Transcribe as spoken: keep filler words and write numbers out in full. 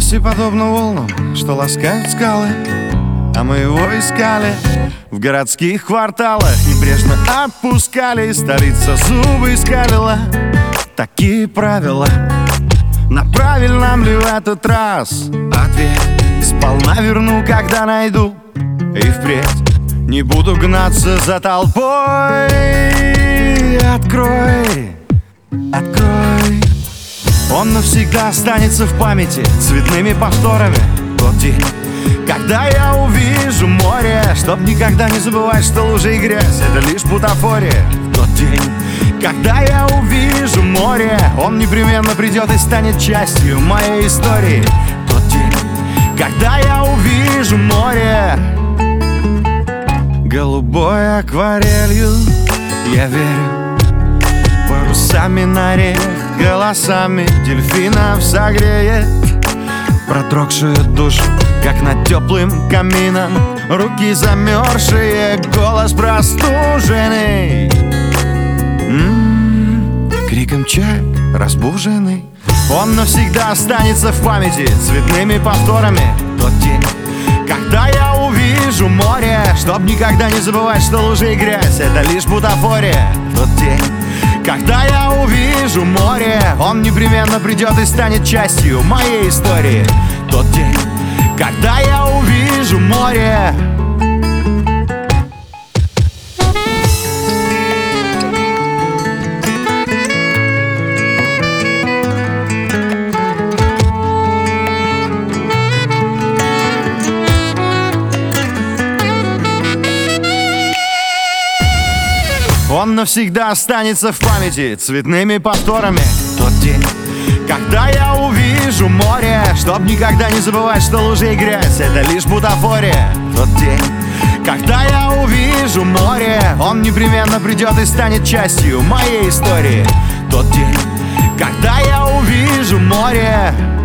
Счастье подобно волнам, что ласкают скалы, а мы его искали в городских кварталах. Небрежно отпускали, и столица зубы скалила. Такие правила, на правильном ли в этот раз ответ? Сполна верну, когда найду, и впредь не буду гнаться за толпой. Открой, открой. Он навсегда останется в памяти цветными повторами. Тот день, когда я увижу море, чтоб никогда не забывать, что лужи и грязь — это лишь бутафория. В тот день, когда я увижу море, он непременно придет и станет частью моей истории. Тот день, когда я увижу море голубой акварелью, я верю, парусами на реках, голосами дельфинов согреет продрогшую душу, как над теплым камином. Руки замерзшие, голос простуженный, м-м-м, криком чаек разбуженный. Он навсегда останется в памяти цветными повторами. Тот день, когда я увижу море, чтоб никогда не забывать, что лужи и грязь — это лишь бутафория. Тот день, когда я увижу море, он непременно придет и станет частью моей истории. Тот день, когда я увижу море. Он навсегда останется в памяти цветными повторами. Тот день, когда я увижу море, чтоб никогда не забывать, что лужи и грязь — это лишь бутафория. Тот день, когда я увижу море, он непременно придет и станет частью моей истории. Тот день, когда я увижу море.